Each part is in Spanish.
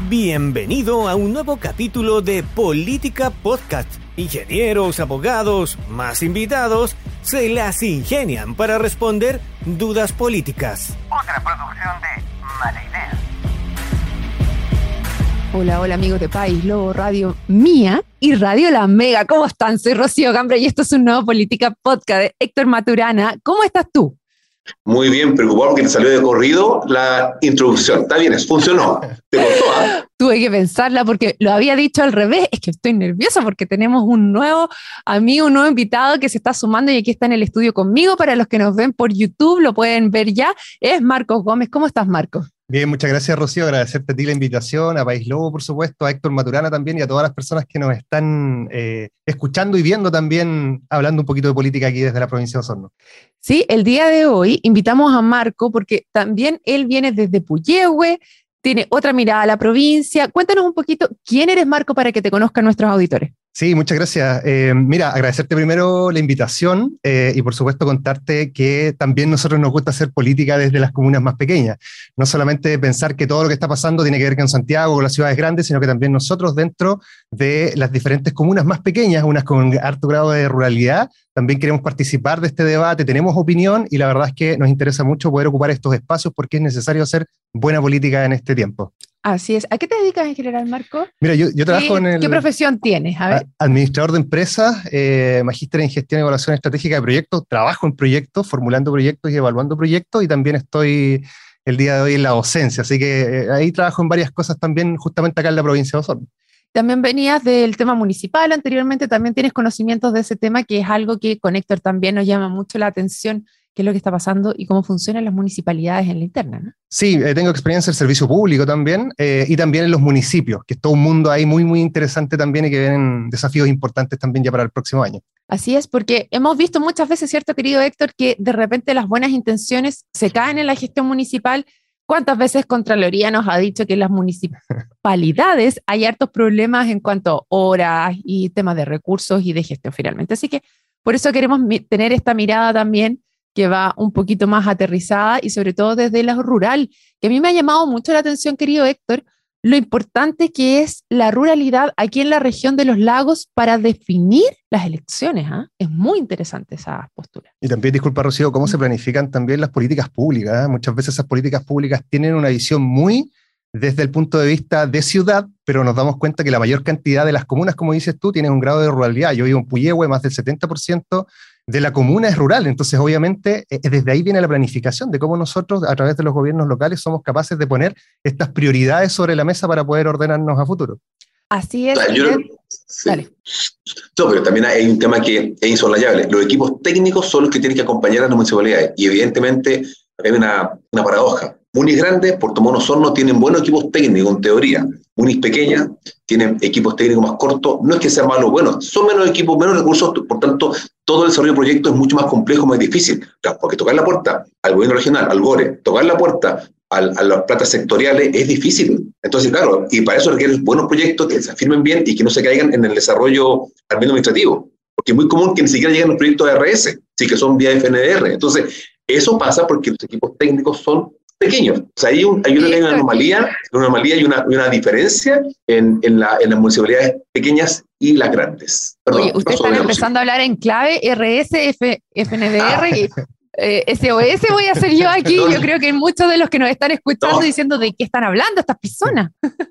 Bienvenido a un nuevo capítulo de Política Podcast. Ingenieros, abogados, más invitados, se las ingenian para responder dudas políticas. Otra producción de Mala Idea. Hola amigos de País Lobo, Radio Mía y Radio La Mega. ¿Cómo están? Soy Rocío Gambra y esto es un nuevo Política Podcast de Héctor Maturana. ¿Cómo estás tú? Muy bien, preocupado porque te salió de corrido la introducción. Está bien, funcionó. ¿Te costó? Tuve que pensarla porque lo había dicho al revés. Es que estoy nerviosa porque tenemos un nuevo amigo, un nuevo invitado que se está sumando y aquí está en el estudio conmigo. Para los que nos ven por YouTube, lo pueden ver ya. Es Marcos Gómez. ¿Cómo estás, Marcos? Bien, muchas gracias, Rocío. Agradecerte a ti la invitación, a País Lobo, por supuesto, a Héctor Maturana también y a todas las personas que nos están escuchando y viendo también, hablando un poquito de política aquí desde la provincia de Osorno. Sí, el día de hoy invitamos a Marco porque también él viene desde Puyehue, tiene otra mirada a la provincia. Cuéntanos un poquito quién eres, Marco, para que te conozcan nuestros auditores. Sí, muchas gracias. Mira, agradecerte primero la invitación y por supuesto contarte que también nosotros nos gusta hacer política desde las comunas más pequeñas. No solamente pensar que todo lo que está pasando tiene que ver con Santiago o con las ciudades grandes, sino que también nosotros dentro de las diferentes comunas más pequeñas, unas con alto grado de ruralidad, también queremos participar de este debate, tenemos opinión y la verdad es que nos interesa mucho poder ocupar estos espacios porque es necesario hacer buena política en este tiempo. Así es. ¿A qué te dedicas en general, Marco? Mira, yo trabajo en el... ¿Qué profesión tienes? A ver. Administrador de empresas, magíster en gestión y evaluación estratégica de proyectos, trabajo en proyectos, formulando proyectos y evaluando proyectos y también estoy el día de hoy en la docencia, así que ahí trabajo en varias cosas también justamente acá en la provincia de Osorno. También venías del tema municipal, anteriormente también tienes conocimientos de ese tema, que es algo que con Héctor también nos llama mucho la atención, qué es lo que está pasando y cómo funcionan las municipalidades en la interna, ¿no? Sí, tengo experiencia en el servicio público también y también en los municipios, que es todo un mundo ahí muy, muy interesante también y que vienen desafíos importantes también ya para el próximo año. Así es, porque hemos visto muchas veces, ¿cierto, querido Héctor, que de repente las buenas intenciones se caen en la gestión municipal? ¿Cuántas veces Contraloría nos ha dicho que en las municipalidades hay hartos problemas en cuanto a horas y temas de recursos y de gestión finalmente? Así que por eso queremos tener esta mirada también que va un poquito más aterrizada y sobre todo desde lo rural, que a mí me ha llamado mucho la atención, querido Héctor, lo importante que es la ruralidad aquí en la región de los lagos para definir las elecciones. Es muy interesante esa postura. Y también, disculpa, Rocío, cómo se planifican también las políticas públicas. Muchas veces esas políticas públicas tienen una visión muy desde el punto de vista de ciudad, pero nos damos cuenta que la mayor cantidad de las comunas, como dices tú, tienen un grado de ruralidad. Yo vivo en Puyehue, más del 70% de la comuna es rural, entonces obviamente desde ahí viene la planificación de cómo nosotros a través de los gobiernos locales somos capaces de poner estas prioridades sobre la mesa para poder ordenarnos a futuro. Así es. Sí. No, pero también hay un tema que es insoslayable. Los equipos técnicos son los que tienen que acompañar a las municipalidades y evidentemente acá hay una paradoja. Munis grandes, Puerto Montt, Osorno, tienen buenos equipos técnicos en teoría. Munis pequeñas tienen equipos técnicos más cortos. No es que sean malos o buenos, son menos equipos, menos recursos, por tanto, todo el desarrollo de proyectos es mucho más complejo, más difícil. Claro, porque tocar la puerta al gobierno regional, al GORE, tocar la puerta a las platas sectoriales es difícil. Entonces, claro, y para eso requieren buenos proyectos que se afirmen bien y que no se caigan en el desarrollo administrativo. Porque es muy común que ni siquiera lleguen los proyectos de ARS, sí que son vía FNDR. Entonces, eso pasa porque los equipos técnicos son pequeños. O sea, hay una anomalía y una diferencia en las municipalidades pequeñas y las grandes. Perdón, oye, ustedes están empezando a hablar en clave RS, FNDR y SOS voy a hacer yo aquí. Yo creo que muchos de los que nos están escuchando diciendo de qué están hablando estas personas.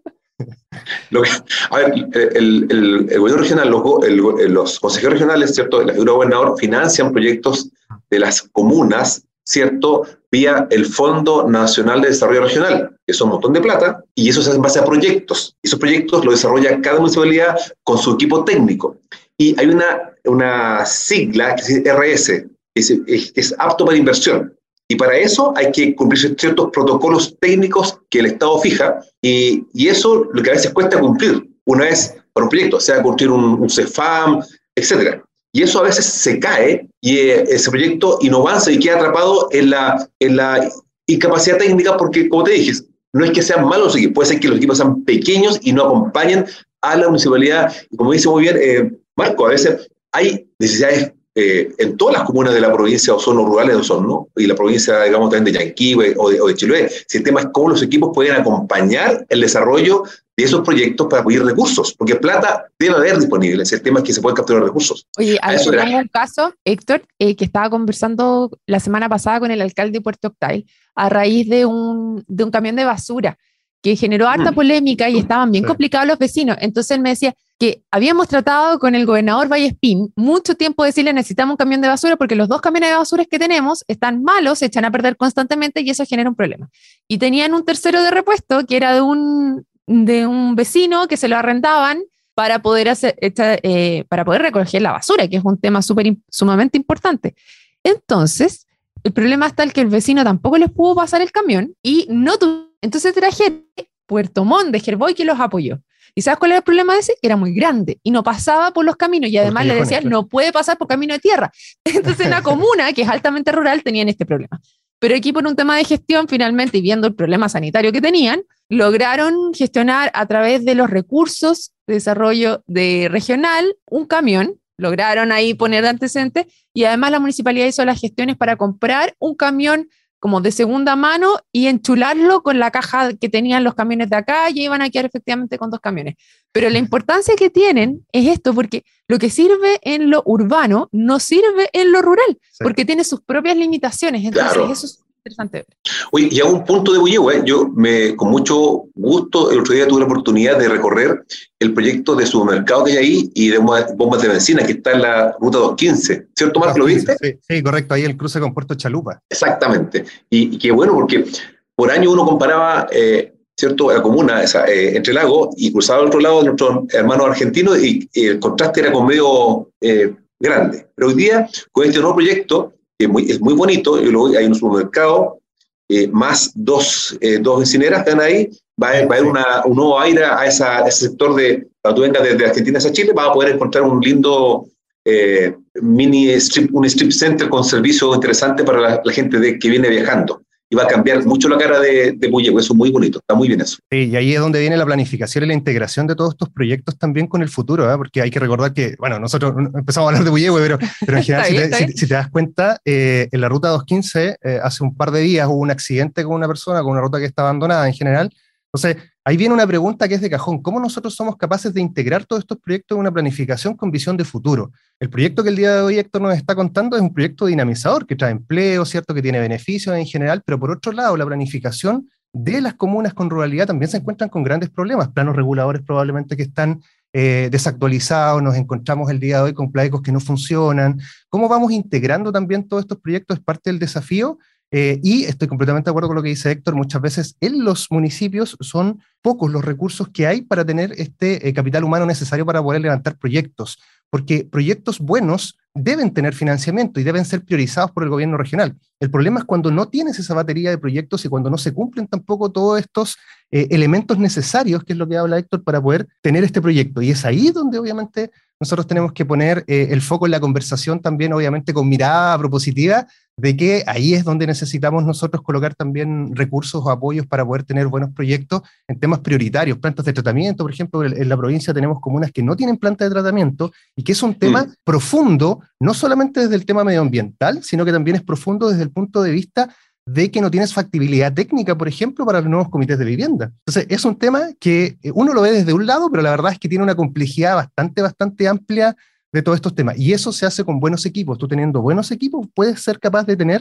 A ver, el gobierno regional, los consejeros regionales, ¿cierto? La figura de gobernador financian proyectos de las comunas, ¿cierto? Vía el Fondo Nacional de Desarrollo Regional, que son un montón de plata, y eso se hace en base a proyectos. Esos proyectos los desarrolla cada municipalidad con su equipo técnico. Y hay una sigla que es RS, que es apto para inversión. Y para eso hay que cumplir ciertos protocolos técnicos que el Estado fija, y eso lo que a veces cuesta cumplir. Una vez para un proyecto, sea construir un CEFAM, etcétera. Y eso a veces se cae y ese proyecto y no avanza y queda atrapado en la incapacidad técnica porque, como te dije, no es que sean malos equipos, puede ser que los equipos sean pequeños y no acompañen a la municipalidad. Y como dice muy bien Marco, a veces hay necesidades en todas las comunas de la provincia o zonas rurales de Osorno y la provincia, digamos, también de Yanquihue o de Chiloé. Si el tema es cómo los equipos pueden acompañar el desarrollo de esos proyectos para apoyar recursos, porque plata debe haber disponible. El tema es que se pueden capturar recursos. Oye, tenemos un caso, Héctor, que estaba conversando la semana pasada con el alcalde de Puerto Octay a raíz de un camión de basura que generó harta polémica y estaban bien complicados los vecinos. Entonces él me decía que habíamos tratado con el gobernador Vallespín mucho tiempo de decirle necesitamos un camión de basura porque los 2 camiones de basura que tenemos están malos, se echan a perder constantemente y eso genera un problema. Y tenían un tercero de repuesto que era de un vecino que se lo arrendaban para poder recoger la basura, que es un tema sumamente importante. Entonces, el problema está el que el vecino tampoco les pudo pasar el camión y no tuvo. Entonces trajeron Puerto Montt de Gerboy que los apoyó. ¿Y sabes cuál era el problema de ese? Era muy grande y no pasaba por los caminos y además le decían no puede pasar por camino de tierra. Entonces la comuna, que es altamente rural, tenían este problema. Pero aquí por un tema de gestión, finalmente, y viendo el problema sanitario que tenían, lograron gestionar a través de los recursos de desarrollo regional un camión, lograron ahí poner antecedentes y además la municipalidad hizo las gestiones para comprar un camión como de segunda mano y enchularlo con la caja que tenían los camiones de acá y iban a quedar efectivamente con 2 camiones. Pero la importancia que tienen es esto, porque lo que sirve en lo urbano no sirve en lo rural, porque tiene sus propias limitaciones. Entonces eso es interesante. Oye, y a un punto de Puyehue, yo con mucho gusto el otro día tuve la oportunidad de recorrer el proyecto de supermercado que hay ahí y de bombas de benzina que está en la ruta 215. ¿Cierto, Marco? ¿Lo viste? Sí, correcto, ahí el cruce con Puerto Chalupa. Exactamente. Y qué bueno, porque por año uno comparaba, ¿cierto?, la comuna entre Lagos y cruzaba al otro lado de nuestros hermanos argentinos y el contraste era con medio grande. Pero hoy día, con este nuevo proyecto, que es muy bonito, hay un supermercado, más dos bencineras que están ahí, va a haber un nuevo aire a ese sector cuando tú vengas desde Argentina hacia Chile, vas a poder encontrar un lindo un strip center con servicio interesante para la gente que viene viajando. Y va a cambiar mucho la cara de Puyehue, eso es muy bonito, está muy bien eso. Sí, y ahí es donde viene la planificación y la integración de todos estos proyectos también con el futuro, ¿eh? Porque hay que recordar que, bueno, nosotros empezamos a hablar de Puyehue, pero en general, si te das cuenta, en la ruta 215, hace un par de días hubo un accidente con una persona, con una ruta que está abandonada en general. Entonces, ahí viene una pregunta que es de cajón. ¿Cómo nosotros somos capaces de integrar todos estos proyectos en una planificación con visión de futuro? El proyecto que el día de hoy Héctor nos está contando es un proyecto dinamizador que trae empleo, ¿cierto?, que tiene beneficios en general, pero por otro lado, la planificación de las comunas con ruralidad también se encuentran con grandes problemas. Planos reguladores probablemente que están desactualizados, nos encontramos el día de hoy con plaicos que no funcionan. ¿Cómo vamos integrando también todos estos proyectos? Es parte del desafío. Y estoy completamente de acuerdo con lo que dice Héctor, muchas veces en los municipios son pocos los recursos que hay para tener este capital humano necesario para poder levantar proyectos, porque proyectos buenos deben tener financiamiento y deben ser priorizados por el gobierno regional. El problema es cuando no tienes esa batería de proyectos y cuando no se cumplen tampoco todos estos elementos necesarios, que es lo que habla Héctor, para poder tener este proyecto. Y es ahí donde obviamente nosotros tenemos que poner el foco en la conversación también, obviamente con mirada propositiva, de que ahí es donde necesitamos nosotros colocar también recursos o apoyos para poder tener buenos proyectos en temas prioritarios, plantas de tratamiento. Por ejemplo, en la provincia tenemos comunas que no tienen planta de tratamiento y que es un tema profundo, no solamente desde el tema medioambiental, sino que también es profundo desde el punto de vista de que no tienes factibilidad técnica, por ejemplo, para los nuevos comités de vivienda. Entonces, es un tema que uno lo ve desde un lado, pero la verdad es que tiene una complejidad bastante amplia de todos estos temas. Y eso se hace con buenos equipos. Tú teniendo buenos equipos, puedes ser capaz de tener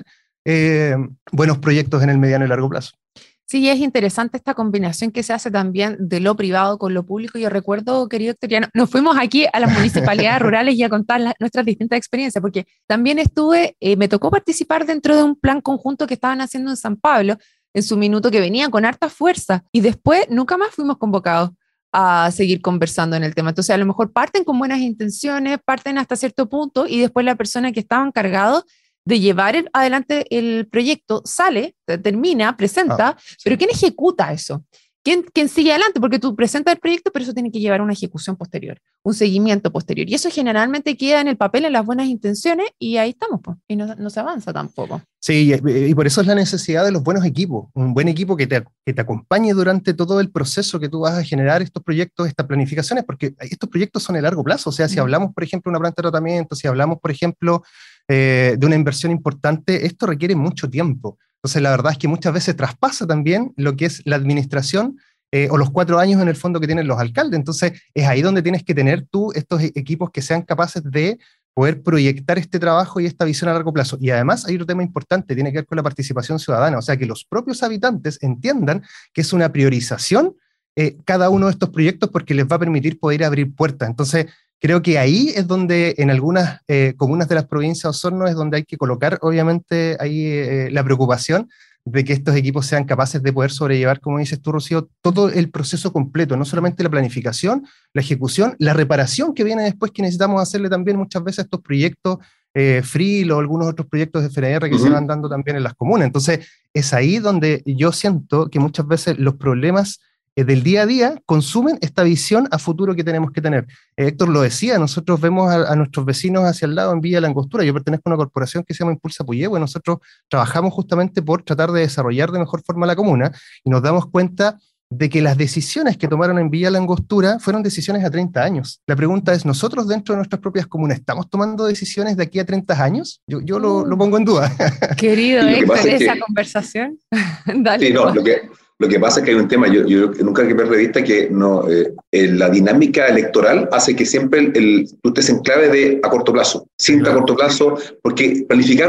buenos proyectos en el mediano y largo plazo. Sí, es interesante esta combinación que se hace también de lo privado con lo público. Yo recuerdo, querido Héctor, ya nos fuimos aquí a las municipalidades rurales y a contar nuestras distintas experiencias, porque también me tocó participar dentro de un plan conjunto que estaban haciendo en San Pablo, en su minuto, que venía con harta fuerza, y después nunca más fuimos convocados a seguir conversando en el tema. Entonces, a lo mejor parten con buenas intenciones, parten hasta cierto punto, y después la persona que estaba encargado de llevar adelante el proyecto sale, termina, presenta, sí. Pero ¿quién ejecuta eso? ¿quién sigue adelante? Porque tú presentas el proyecto, pero eso tiene que llevar a una ejecución posterior, un seguimiento posterior. Y eso generalmente queda en el papel, en las buenas intenciones, y ahí estamos, pues, y no se avanza tampoco. Sí, y por eso es la necesidad de los buenos equipos, un buen equipo que te acompañe durante todo el proceso que tú vas a generar estos proyectos, estas planificaciones, porque estos proyectos son a largo plazo. O sea, si hablamos, por ejemplo, de una planta de tratamiento, si hablamos, por ejemplo, de una inversión importante, esto requiere mucho tiempo. Entonces, la verdad es que muchas veces traspasa también lo que es la administración o los 4 años en el fondo que tienen los alcaldes. Entonces, es ahí donde tienes que tener tú estos equipos que sean capaces de poder proyectar este trabajo y esta visión a largo plazo. Y además hay otro tema importante, tiene que ver con la participación ciudadana, o sea, que los propios habitantes entiendan que es una priorización cada uno de estos proyectos porque les va a permitir poder abrir puertas. Entonces, creo que ahí es donde en algunas comunas de las provincias de Osorno es donde hay que colocar, obviamente, ahí la preocupación de que estos equipos sean capaces de poder sobrellevar, como dices tú, Rocío, todo el proceso completo, no solamente la planificación, la ejecución, la reparación que viene después, que necesitamos hacerle también muchas veces a estos proyectos FRIL o algunos otros proyectos de FNR que se van dando también en las comunas. Entonces, es ahí donde yo siento que muchas veces los problemas del día a día consumen esta visión a futuro que tenemos que tener. Héctor lo decía, nosotros vemos a nuestros vecinos hacia el lado en Villa La Angostura. Yo pertenezco a una corporación que se llama Impulsa Puyehue, y nosotros trabajamos justamente por tratar de desarrollar de mejor forma la comuna, y nos damos cuenta de que las decisiones que tomaron en Villa La Angostura fueron decisiones a 30 años. La pregunta es, ¿nosotros dentro de nuestras propias comunas estamos tomando decisiones de aquí a 30 años? Yo lo pongo en duda. Querido Héctor, esa conversación. Dale. Sí, no, lo que pasa es que hay un tema, yo nunca hay que perder de vista que la dinámica electoral hace que siempre tú estés en clave de a corto plazo, siempre a corto plazo, porque planificar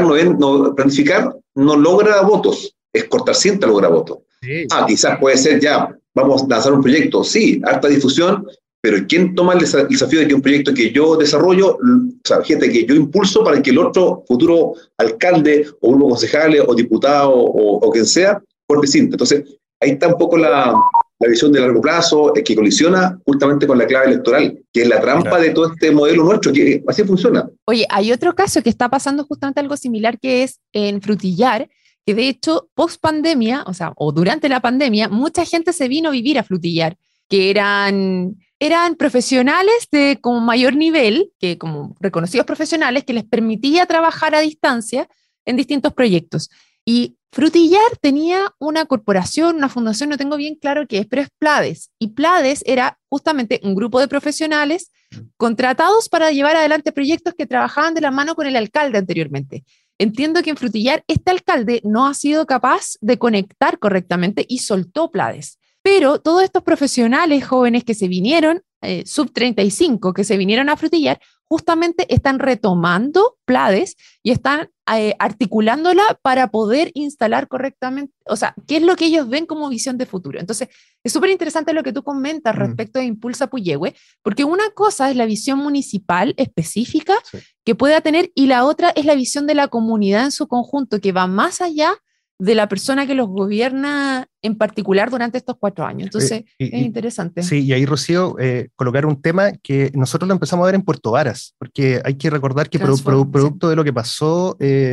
no logra votos, es cortar cinta logra votos. Sí. Quizás puede ser vamos a lanzar un proyecto, sí, harta difusión, pero ¿quién toma el desafío de que un proyecto que yo desarrollo, o sea, gente que yo impulso para que el otro futuro alcalde o uno concejales o diputado o quien sea, corte cinta? Entonces, ahí está un poco la visión de largo plazo, que colisiona justamente con la clave electoral, que es la trampa de todo este modelo nuestro, que así funciona. Oye, hay otro caso que está pasando justamente algo similar, que es en Frutillar, que de hecho, post pandemia, o durante la pandemia, mucha gente se vino a vivir a Frutillar, que eran profesionales de como mayor nivel, que como reconocidos profesionales, que les permitía trabajar a distancia en distintos proyectos. Y Frutillar tenía una corporación, una fundación, no tengo bien claro qué es, pero es Plades. Y Plades era justamente un grupo de profesionales contratados para llevar adelante proyectos que trabajaban de la mano con el alcalde anteriormente. Entiendo que en Frutillar este alcalde no ha sido capaz de conectar correctamente y soltó Plades. Pero todos estos profesionales jóvenes que se vinieron, sub 35, que se vinieron a Frutillar, justamente están retomando Plades y están articulándola para poder instalar correctamente, qué es lo que ellos ven como visión de futuro. Entonces, es súper interesante lo que tú comentas respecto de Impulsa Puyehue, porque una cosa es la visión municipal específica que pueda tener, y la otra es la visión de la comunidad en su conjunto, que va más allá de la persona que los gobierna en particular durante estos 4 años. Entonces, es interesante. Sí, y ahí, Rocío, colocar un tema que nosotros lo empezamos a ver en Puerto Varas, porque hay que recordar que producto de lo que pasó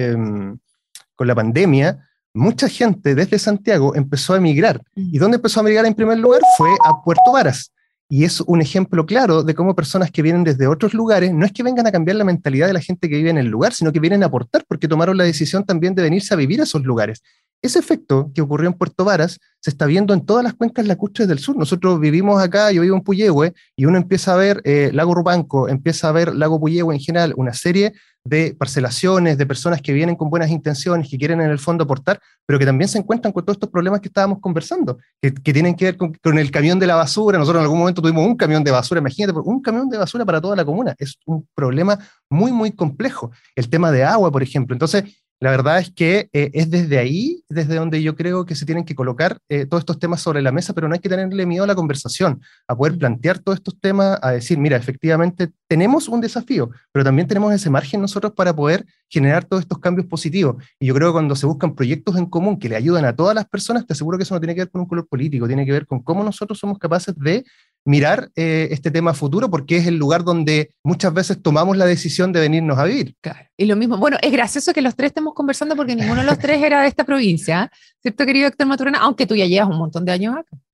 con la pandemia, mucha gente desde Santiago empezó a emigrar. ¿Y dónde empezó a emigrar en primer lugar? Fue a Puerto Varas. Y es un ejemplo claro de cómo personas que vienen desde otros lugares, no es que vengan a cambiar la mentalidad de la gente que vive en el lugar, sino que vienen a aportar porque tomaron la decisión también de venirse a vivir a esos lugares. Ese efecto que ocurrió en Puerto Varas se está viendo en todas las cuencas lacustres del sur. Nosotros vivimos acá, yo vivo en Puyehue, y uno empieza a ver Lago Rupanco, empieza a ver Lago Puyehue en general, una serie de parcelaciones, de personas que vienen con buenas intenciones, que quieren en el fondo aportar, pero que también se encuentran con todos estos problemas que estábamos conversando, que tienen que ver con el camión de la basura. Nosotros en algún momento tuvimos un camión de basura, imagínate, un camión de basura para toda la comuna. Es un problema muy, muy complejo. El tema de agua, por ejemplo. Entonces, la verdad es que es desde ahí, desde donde yo creo que se tienen que colocar todos estos temas sobre la mesa, pero no hay que tenerle miedo a la conversación, a poder plantear todos estos temas, a decir, mira, efectivamente tenemos un desafío, pero también tenemos ese margen nosotros para poder generar todos estos cambios positivos. Y yo creo que cuando se buscan proyectos en común que le ayudan a todas las personas, te aseguro que eso no tiene que ver con un color político, tiene que ver con cómo nosotros somos capaces de mirar este tema a futuro, porque es el lugar donde muchas veces tomamos la decisión de venirnos a vivir. Claro. Y lo mismo, bueno, es gracioso que los tres estemos conversando porque ninguno de los tres era de esta provincia, ¿cierto, querido Héctor Maturana? Aunque tú ya llevas un montón de años acá.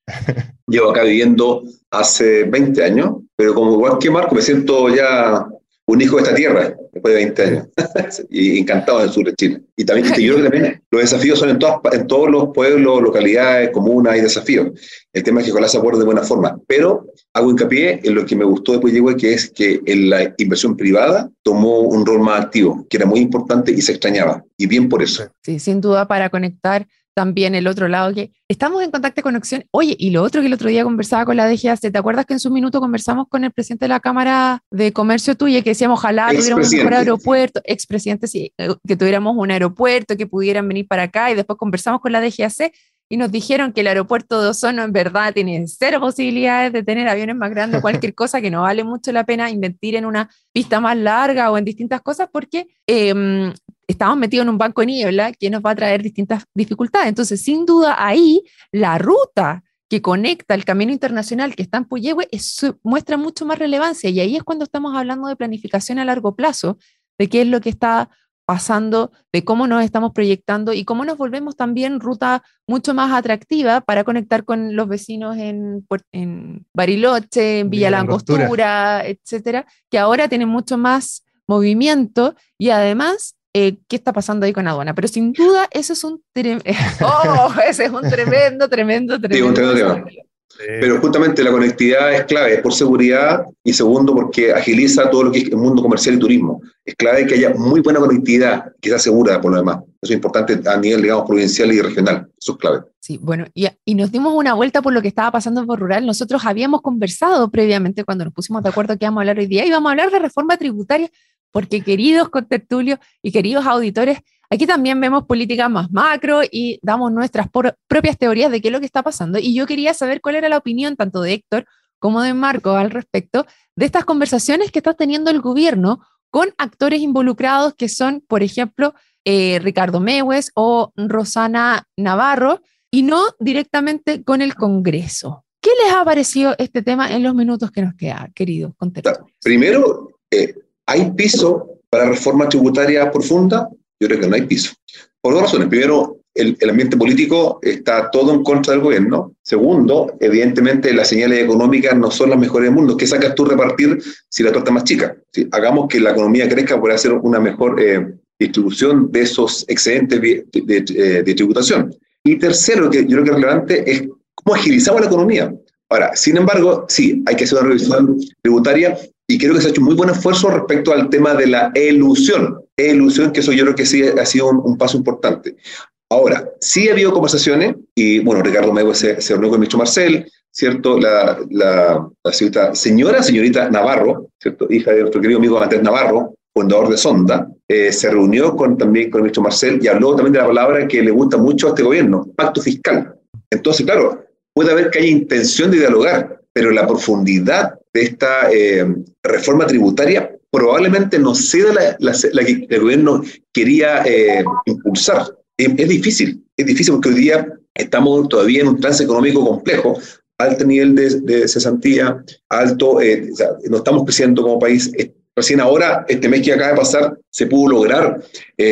Llevo acá viviendo hace 20 años, pero como igual que Marco, me siento ya un hijo de esta tierra después de 20 añños. Y encantado del sur de Chile. Y también yo creo que también los desafíos son en todos los pueblos, localidades, comunas, hay desafíos. El tema es que ojalá se aborde de buena forma. Pero hago hincapié en lo que me gustó después llegó, que es que en la inversión privada tomó un rol más activo, que era muy importante y se extrañaba. Y bien por eso. Sí, sin duda, para conectar también el otro lado, que estamos en contacto con Conexión. Oye, y lo otro que el otro día conversaba con la DGAC, ¿te acuerdas que en su minuto conversamos con el presidente de la Cámara de Comercio tuya, que decíamos, ojalá tuviéramos un mejor aeropuerto, expresidente, sí, que tuviéramos un aeropuerto, que pudieran venir para acá, y después conversamos con la DGAC y nos dijeron que el aeropuerto de Osorno en verdad tiene cero posibilidades de tener aviones más grandes o cualquier cosa, que no vale mucho la pena invertir en una pista más larga o en distintas cosas, porque estamos metidos en un banco de niebla que nos va a traer distintas dificultades. Entonces, sin duda, ahí la ruta que conecta el camino internacional que está en Puyehue muestra mucho más relevancia, y ahí es cuando estamos hablando de planificación a largo plazo, de qué es lo que está pasando, de cómo nos estamos proyectando y cómo nos volvemos también ruta mucho más atractiva para conectar con los vecinos en Bariloche, en Villa La Angostura, etcétera, que ahora tienen mucho más movimiento. Y además, ¿qué está pasando ahí con aduana? Pero sin duda, eso es ese es un tremendo Sí, un tremendo tema. Pero justamente la conectividad es clave, por seguridad, y segundo, porque agiliza todo lo que es el mundo comercial y turismo. Es clave que haya muy buena conectividad, que sea segura por lo demás. Eso es importante a nivel, digamos, provincial y regional. Eso es clave. Sí, bueno, y nos dimos una vuelta por lo que estaba pasando en Por Rural. Nosotros habíamos conversado previamente, cuando nos pusimos de acuerdo que íbamos a hablar hoy día, íbamos a hablar de reforma tributaria, porque queridos contertulios y queridos auditores, aquí también vemos política más macro y damos nuestras propias teorías de qué es lo que está pasando. Y yo quería saber cuál era la opinión tanto de Héctor como de Marco al respecto de estas conversaciones que está teniendo el gobierno con actores involucrados que son, por ejemplo, Ricardo Mewes o Rosana Navarro, y no directamente con el Congreso. ¿Qué les ha parecido este tema en los minutos que nos queda, queridos contertulios? Primero, ¿hay piso para reforma tributaria profunda? Yo creo que no hay piso. Por dos razones. Primero, el ambiente político está todo en contra del gobierno. Segundo, evidentemente las señales económicas no son las mejores del mundo. ¿Qué sacas tú repartir si la torta es más chica? ¿Sí? Hagamos que la economía crezca para hacer una mejor distribución de esos excedentes de tributación. Y tercero, que yo creo que es relevante, es cómo agilizamos la economía. Ahora, sin embargo, sí, hay que hacer una revisión tributaria, y creo que se ha hecho un muy buen esfuerzo respecto al tema de la elusión, que eso yo creo que sí ha sido un paso importante. Ahora, sí ha habido conversaciones, y bueno, Ricardo Mewes se reunió con el ministro Marcel, ¿cierto? La señorita Navarro, ¿cierto? Hija de nuestro querido amigo Andrés Navarro, fundador de Sonda, se reunió también con el ministro Marcel y habló también de la palabra que le gusta mucho a este gobierno, pacto fiscal. Entonces, claro, puede haber que haya intención de dialogar, pero la profundidad de esta reforma tributaria probablemente no sea la que el gobierno quería impulsar. Es difícil porque hoy día estamos todavía en un trance económico complejo, alto nivel de cesantía, alto, no estamos creciendo como país. Recién ahora, este mes que acaba de pasar, se pudo lograr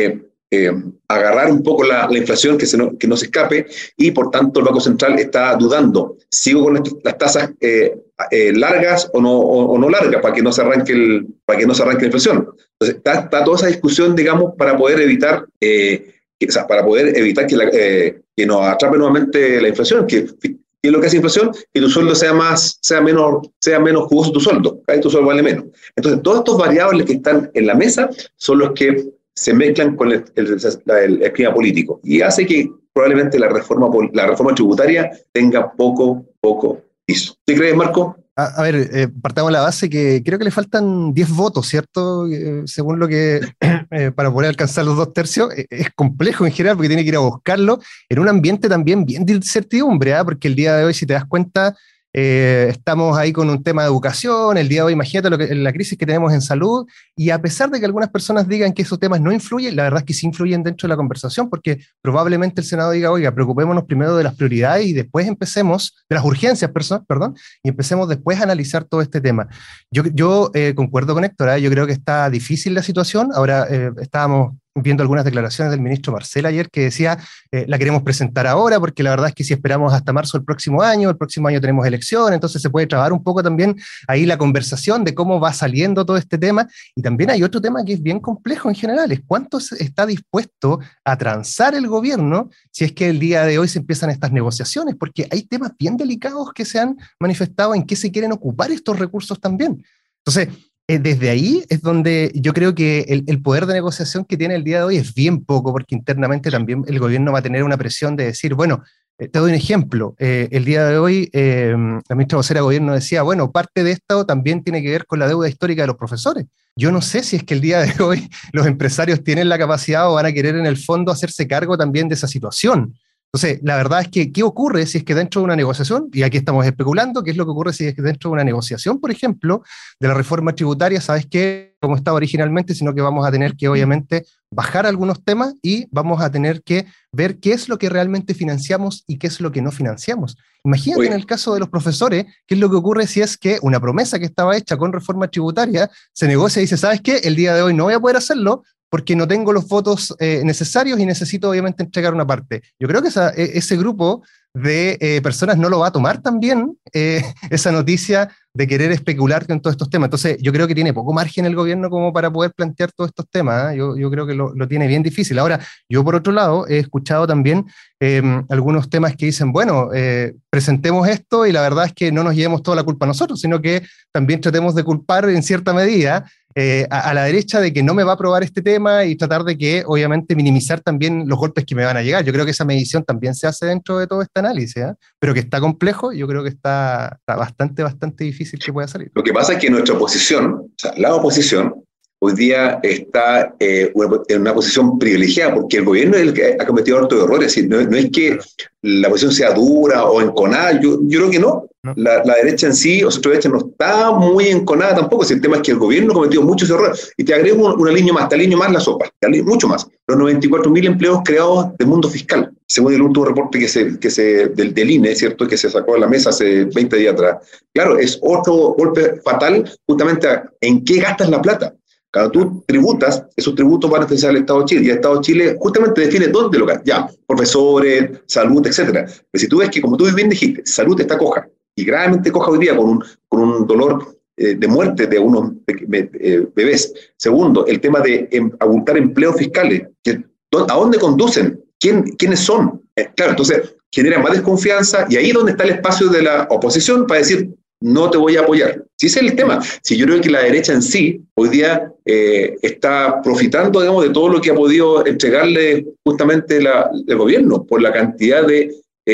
agarrar un poco la inflación, que no se escape, y por tanto el Banco Central está dudando, ¿sigo con las tasas largas o no largas para que no se arranque la inflación? Entonces está toda esa discusión, digamos, para poder evitar que nos atrape nuevamente la inflación, que es lo que hace inflación, que tu sueldo sea menos jugoso tu sueldo, ¿okay? Tu sueldo vale menos. Entonces todos estos variables que están en la mesa son los que se mezclan con el clima político, y hace que probablemente la reforma tributaria tenga poco piso. ¿Te crees, Marco? A ver, partamos de la base que creo que le faltan 10 votos, ¿cierto? Según lo que, para poder alcanzar los 2/3, es complejo en general porque tiene que ir a buscarlo en un ambiente también bien de incertidumbre, ¿eh? Porque el día de hoy, si te das cuenta, estamos ahí con un tema de educación, el día de hoy imagínate la crisis que tenemos en salud, y a pesar de que algunas personas digan que esos temas no influyen, la verdad es que sí influyen dentro de la conversación, porque probablemente el Senado diga, oiga, preocupémonos primero de las prioridades y después empecemos, de las urgencias, perdón, y empecemos después a analizar todo este tema. Yo concuerdo con Héctor, yo creo que está difícil la situación. Ahora estábamos viendo algunas declaraciones del ministro Marcel ayer que decía, la queremos presentar ahora porque la verdad es que si esperamos hasta marzo del próximo año, el próximo año tenemos elección, entonces se puede trabar un poco también ahí la conversación de cómo va saliendo todo este tema. Y también hay otro tema que es bien complejo en general, es cuánto está dispuesto a transar el gobierno si es que el día de hoy se empiezan estas negociaciones, porque hay temas bien delicados que se han manifestado en qué se quieren ocupar estos recursos también. Entonces, desde ahí es donde yo creo que el poder de negociación que tiene el día de hoy es bien poco, porque internamente también el gobierno va a tener una presión de decir, bueno, te doy un ejemplo, el día de hoy la ministra vocera de gobierno decía, bueno, parte de esto también tiene que ver con la deuda histórica de los profesores. Yo no sé si es que el día de hoy los empresarios tienen la capacidad o van a querer en el fondo hacerse cargo también de esa situación. Entonces, la verdad es que, ¿qué ocurre si es que dentro de una negociación, y aquí estamos especulando, qué es lo que ocurre si es que dentro de una negociación, por ejemplo, de la reforma tributaria, ¿sabes qué? Como estaba originalmente, sino que vamos a tener que, obviamente, bajar algunos temas y vamos a tener que ver qué es lo que realmente financiamos y qué es lo que no financiamos. Imagínate en el caso de los profesores, qué es lo que ocurre si es que una promesa que estaba hecha con reforma tributaria se negocia y dice, ¿sabes qué? El día de hoy no voy a poder hacerlo, porque no tengo los votos necesarios y necesito obviamente entregar una parte. Yo creo que ese grupo de personas no lo va a tomar también, esa noticia de querer especular con todos estos temas. Entonces yo creo que tiene poco margen el gobierno como para poder plantear todos estos temas, ¿eh? Yo creo que lo tiene bien difícil. Ahora, yo por otro lado he escuchado también algunos temas que dicen, bueno, presentemos esto y la verdad es que no nos llevemos toda la culpa a nosotros, sino que también tratemos de culpar en cierta medida a la derecha de que no me va a aprobar este tema y tratar de que, obviamente, minimizar también los golpes que me van a llegar. Yo creo que esa medición también se hace dentro de todo este análisis, ¿eh? Pero que está complejo, yo creo que está bastante difícil que pueda salir. Lo que pasa es que nuestra oposición, o sea, la oposición, hoy día está en una posición privilegiada, porque el gobierno es el que ha cometido hartos errores. No es que la oposición sea dura o enconada, yo creo que no. La derecha en sí, o centro derecha, no está muy enconada tampoco. El tema es que el gobierno ha cometido muchos errores. Y te agrego una línea más, te alineo más la sopa, mucho más. Los 94.000 empleos creados del mundo fiscal, según el último reporte del INE, ¿cierto?, que se sacó de la mesa hace 20 días atrás. Claro, es otro golpe fatal justamente en qué gastas la plata. Cuando tú tributas, esos tributos van a financiar al Estado de Chile, y el Estado de Chile justamente define dónde lo gastas. Ya, profesores, salud, etcétera. Pero si tú ves que, como tú bien dijiste, salud está coja, y gravemente coja hoy día con un dolor de muerte de unos bebés. Segundo, el tema de abultar empleos fiscales. ¿A dónde conducen? ¿Quiénes son? Claro, entonces genera más desconfianza, y ahí es donde está el espacio de la oposición para decir, no te voy a apoyar. Si ese es el tema. Si yo creo que la derecha en sí, hoy día, está profitando, digamos, de todo lo que ha podido entregarle justamente el gobierno, por la cantidad de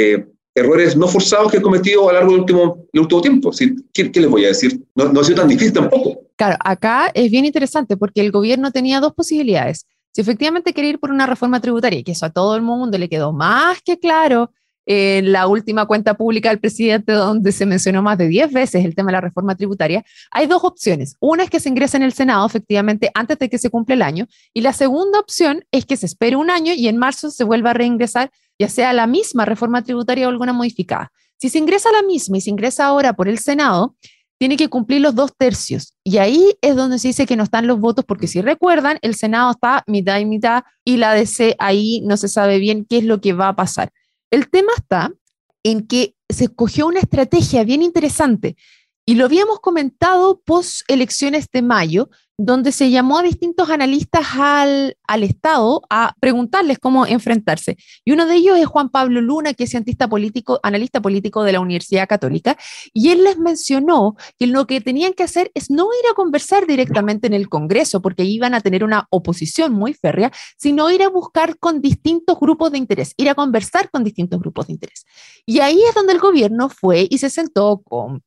errores no forzados que he cometido a lo largo del último tiempo. ¿Qué les voy a decir? No ha sido tan difícil tampoco. Claro, acá es bien interesante porque el gobierno tenía dos posibilidades. Si efectivamente quería ir por una reforma tributaria, y que eso a todo el mundo le quedó más que claro en la última cuenta pública del presidente, donde se mencionó más de 10 veces el tema de la reforma tributaria, hay dos opciones. Una es que se ingrese en el Senado, efectivamente, antes de que se cumpla el año, y la segunda opción es que se espere un año y en marzo se vuelva a reingresar, ya sea la misma reforma tributaria o alguna modificada. Si se ingresa la misma y se ingresa ahora por el Senado, tiene que cumplir los 2/3, y ahí es donde se dice que no están los votos, porque si recuerdan, el Senado está mitad y mitad, y la DC ahí no se sabe bien qué es lo que va a pasar. El tema está en que se escogió una estrategia bien interesante, y lo habíamos comentado post elecciones de mayo, donde se llamó a distintos analistas al Estado a preguntarles cómo enfrentarse. Y uno de ellos es Juan Pablo Luna, que es analista político de la Universidad Católica, y él les mencionó que lo que tenían que hacer es no ir a conversar directamente en el Congreso, porque iban a tener una oposición muy férrea, sino ir a buscar con distintos grupos de interés, ir a conversar con distintos grupos de interés. Y ahí es donde el gobierno fue y se sentó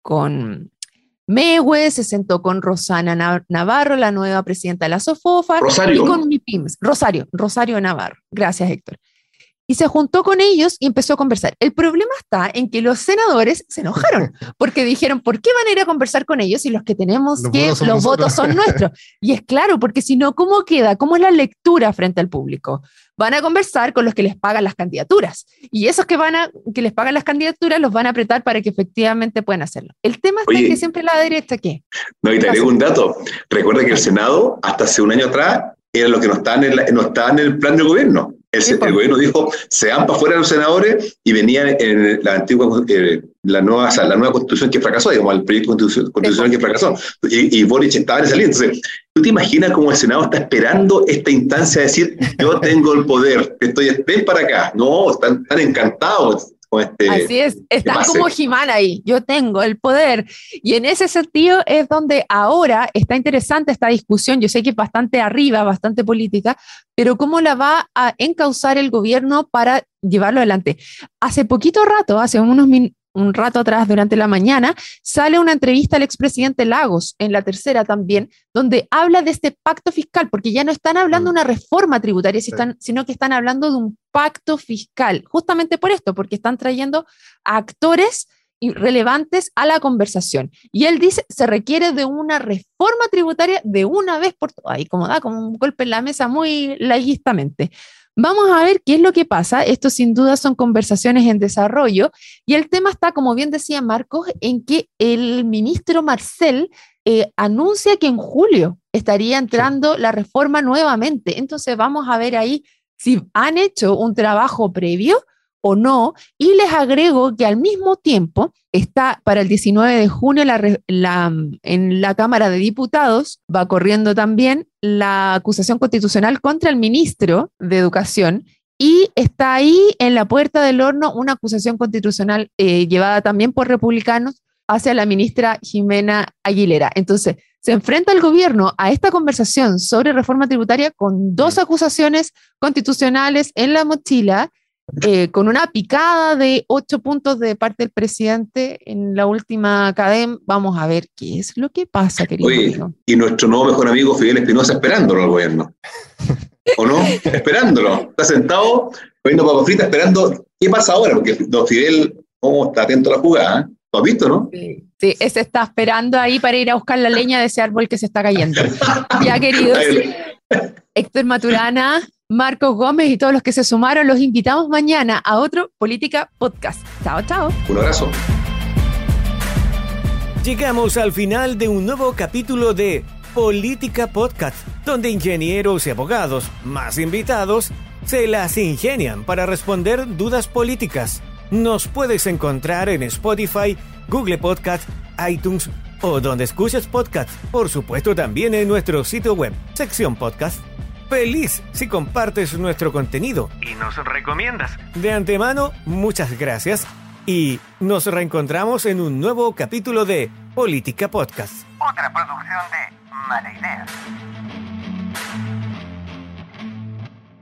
con Mehue, se sentó con Rosana Navarro, la nueva presidenta de la SOFOFA, Rosario. Y con MIPYMES, Rosario Navarro, gracias Héctor. Y se juntó con ellos y empezó a conversar. El problema está en que los senadores se enojaron, porque dijeron, ¿por qué van a ir a conversar con ellos si los que tenemos los votos son nuestros? Y es claro, porque si no, ¿cómo queda? ¿Cómo es la lectura frente al público? Van a conversar con los que les pagan las candidaturas, y esos que les pagan las candidaturas los van a apretar para que efectivamente puedan hacerlo. El tema es que siempre la derecha, ¿qué? No, y te agrego un dato. Recuerda que el Senado, hasta hace un año atrás, era lo que no estaba en el plan del gobierno. El gobierno dijo, se van para afuera los senadores y venía en la nueva constitución que fracasó, digamos, el proyecto constitucional que fracasó. Y Boric estaba en esa línea. Entonces, ¿tú te imaginas cómo el Senado está esperando esta instancia de decir, yo tengo el poder, ven para acá? No, están encantados. Así es, están como He-Man ahí, yo tengo el poder, y en ese sentido es donde ahora está interesante esta discusión. Yo sé que es bastante arriba, bastante política, pero cómo la va a encauzar el gobierno para llevarlo adelante. Hace poquito rato, hace un rato atrás, durante la mañana, sale una entrevista al expresidente Lagos, en La Tercera también, donde habla de este pacto fiscal, porque ya no están hablando de una reforma tributaria, sino que están hablando de un pacto fiscal, justamente por esto, porque están trayendo a actores relevantes a la conversación. Y él dice, se requiere de una reforma tributaria de una vez por todas, y como da como un golpe en la mesa muy laístamente. Vamos a ver qué es lo que pasa. Esto sin duda son conversaciones en desarrollo y el tema está, como bien decía Marcos, en que el ministro Marcel anuncia que en julio estaría entrando la reforma nuevamente. Entonces vamos a ver ahí si han hecho un trabajo previo o no, y les agrego que al mismo tiempo está para el 19 de junio en la Cámara de Diputados, va corriendo también la acusación constitucional contra el ministro de Educación, y está ahí en la puerta del horno una acusación constitucional llevada también por republicanos hacia la ministra Jimena Aguilera. Entonces, se enfrenta el gobierno a esta conversación sobre reforma tributaria con dos acusaciones constitucionales en la mochila, con una picada de 8 puntos de parte del presidente en la última cadena. Vamos a ver qué es lo que pasa, querido. Oye, y nuestro nuevo mejor amigo Fidel Espinosa esperándolo al gobierno. ¿O no? Esperándolo. Está sentado, comiendo papas fritas, esperando qué pasa ahora, porque don Fidel está atento a la jugada, ¿eh? ¿Lo has visto, no? Sí, ese está esperando ahí para ir a buscar la leña de ese árbol que se está cayendo. Ya, queridos, Héctor Maturana, Marcos Gómez y todos los que se sumaron, los invitamos mañana a otro Política Podcast. Chao, chao. Un abrazo. Llegamos al final de un nuevo capítulo de Política Podcast, donde ingenieros y abogados, más invitados, se las ingenian para responder dudas políticas. Nos puedes encontrar en Spotify, Google Podcast, iTunes o donde escuches podcast. Por supuesto, también en nuestro sitio web, sección podcast. Feliz si compartes nuestro contenido y nos recomiendas. De antemano, muchas gracias y nos reencontramos en un nuevo capítulo de Política Podcast. Otra producción de Mala Idea.